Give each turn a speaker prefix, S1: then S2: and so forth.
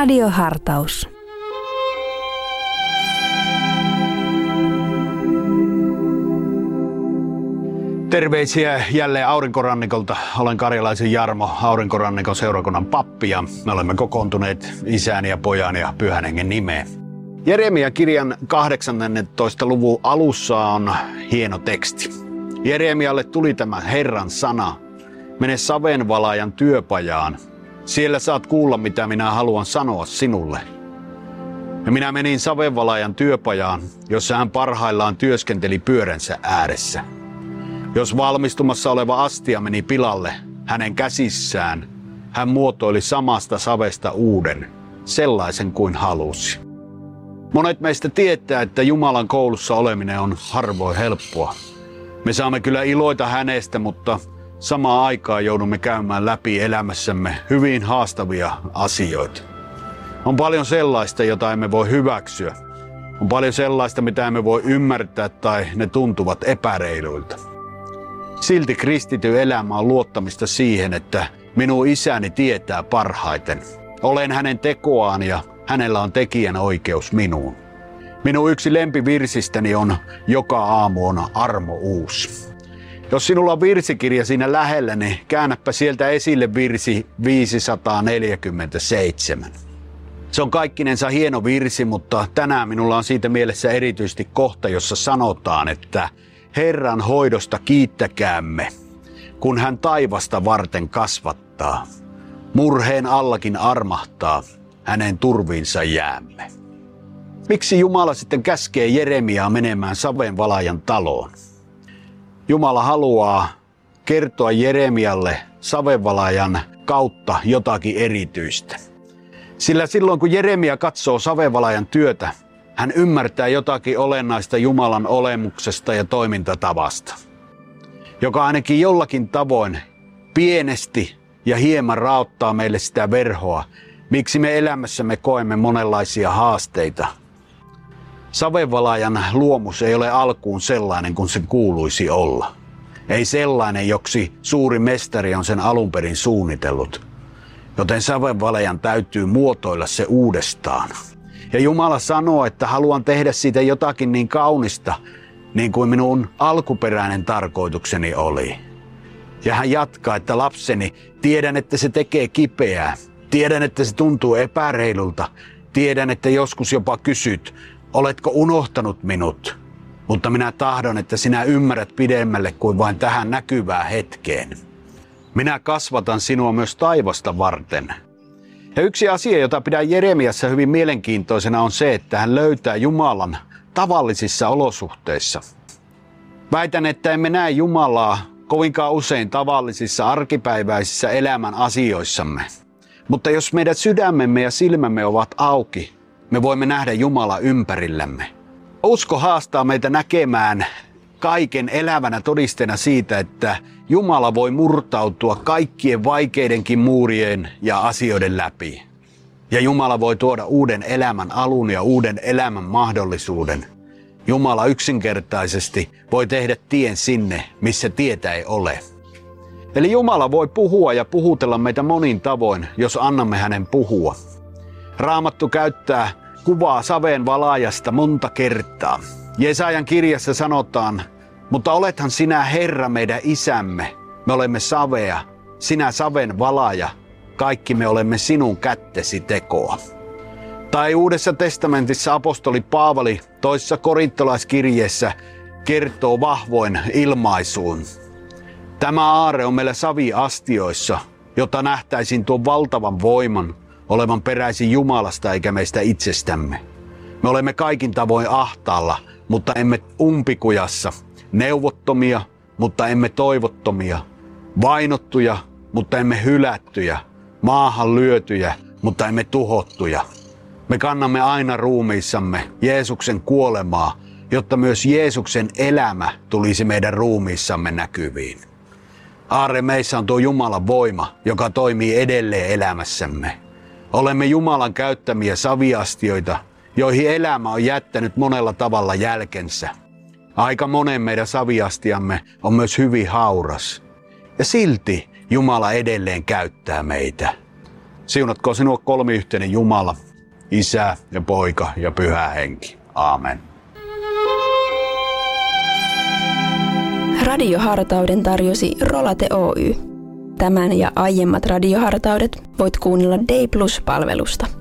S1: Radiohartaus.
S2: Terveisiä jälleen Aurinkorannikolta. Olen Karjalaisen Jarmo, Aurinkorannikon seurakunnan pappi, ja me olemme kokoontuneet Isän ja Pojan ja Pyhän Hengen nimeen. Jeremia-kirjan 18. luvun alussa on hieno teksti. Jeremialle tuli tämä Herran sana: mene savenvalaajan työpajaan. Siellä saat kuulla, mitä minä haluan sanoa sinulle. Ja minä menin savenvalaajan työpajaan, jossa hän parhaillaan työskenteli pyöränsä ääressä. Jos valmistumassa oleva astia meni pilalle hänen käsissään, hän muotoili samasta savesta uuden, sellaisen kuin halusi. Monet meistä tietää, että Jumalan koulussa oleminen on harvoin helppoa. Me saamme kyllä iloita hänestä, mutta samaan aikaan joudumme käymään läpi elämässämme hyvin haastavia asioita. On paljon sellaista, jota emme voi hyväksyä. On paljon sellaista, mitä emme voi ymmärtää tai ne tuntuvat epäreiluilta. Silti kristityn elämä on luottamista siihen, että minun isäni tietää parhaiten. Olen hänen tekoaan ja hänellä on tekijän oikeus minuun. Minun yksi lempivirsistäni on Joka aamu on armo uusi. Jos sinulla on virsikirja siinä lähellä, niin käännäpä sieltä esille virsi 547. Se on kaikkinensa hieno virsi, mutta tänään minulla on siitä mielessä erityisesti kohta, jossa sanotaan, että Herran hoidosta kiittäkäämme, kun hän taivasta varten kasvattaa. Murheen allakin armahtaa, hänen turviinsa jäämme. Miksi Jumala sitten käskee Jeremiaa menemään savenvalaajan taloon? Jumala haluaa kertoa Jeremialle savenvalaajan kautta jotakin erityistä. Sillä silloin kun Jeremia katsoo savenvalaajan työtä, hän ymmärtää jotakin olennaista Jumalan olemuksesta ja toimintatavasta, joka ainakin jollakin tavoin pienesti ja hieman raottaa meille sitä verhoa, miksi me elämässämme koemme monenlaisia haasteita. Savenvalaajan luomus ei ole alkuun sellainen kuin sen kuuluisi olla. Ei sellainen, joksi suuri mestari on sen alun perin suunnitellut. Joten savenvalaajan täytyy muotoilla se uudestaan. Ja Jumala sanoo, että haluan tehdä siitä jotakin niin kaunista, niin kuin minun alkuperäinen tarkoitukseni oli. Ja hän jatkaa, että lapseni, tiedän, että se tekee kipeää. Tiedän, että se tuntuu epäreilulta. Tiedän, että joskus jopa kysyt, oletko unohtanut minut? Mutta minä tahdon, että sinä ymmärrät pidemmälle kuin vain tähän näkyvään hetkeen. Minä kasvatan sinua myös taivasta varten. Ja yksi asia, jota pidän Jeremiassa hyvin mielenkiintoisena, on se, että hän löytää Jumalan tavallisissa olosuhteissa. Väitän, että emme näe Jumalaa kovinkaan usein tavallisissa arkipäiväisissä elämän asioissamme. Mutta jos meidän sydämemme ja silmämme ovat auki, me voimme nähdä Jumalaa ympärillämme. Usko haastaa meitä näkemään kaiken elävänä todisteena siitä, että Jumala voi murtautua kaikkien vaikeidenkin muurien ja asioiden läpi. Ja Jumala voi tuoda uuden elämän alun ja uuden elämän mahdollisuuden. Jumala yksinkertaisesti voi tehdä tien sinne, missä tietä ei ole. Eli Jumala voi puhua ja puhutella meitä monin tavoin, jos annamme hänen puhua. Raamattu käyttää kuvaa savenvalaajasta monta kertaa. Jesajan kirjassa sanotaan, mutta olethan sinä Herra meidän isämme, me olemme savea, sinä savenvalaaja, kaikki me olemme sinun kättesi tekoa. Tai Uudessa testamentissa apostoli Paavali toisessa korintolaiskirjeessä kertoo vahvoin ilmaisuun. Tämä aarre on meillä saviastioissa, jotta nähtäisiin tuon valtavan voiman olevan peräisin Jumalasta eikä meistä itsestämme. Me olemme kaikin tavoin ahtaalla, mutta emme umpikujassa, neuvottomia, mutta emme toivottomia, vainottuja, mutta emme hylättyjä, maahan lyötyjä, mutta emme tuhottuja. Me kannamme aina ruumiissamme Jeesuksen kuolemaa, jotta myös Jeesuksen elämä tulisi meidän ruumiissamme näkyviin. Aarre meissä on tuo Jumalan voima, joka toimii edelleen elämässämme. Olemme Jumalan käyttämiä saviastioita, joihin elämä on jättänyt monella tavalla jälkensä. Aika monen meidän saviastiamme on myös hyvin hauras. Ja silti Jumala edelleen käyttää meitä. Siunatkoon sinua kolmiyhteinen Jumala, Isä ja Poika ja Pyhä Henki. Aamen.
S1: Radiohartauden tarjosi Rolate Oy. Tämän ja aiemmat radiohartaudet voit kuunnella Day Plus-palvelusta.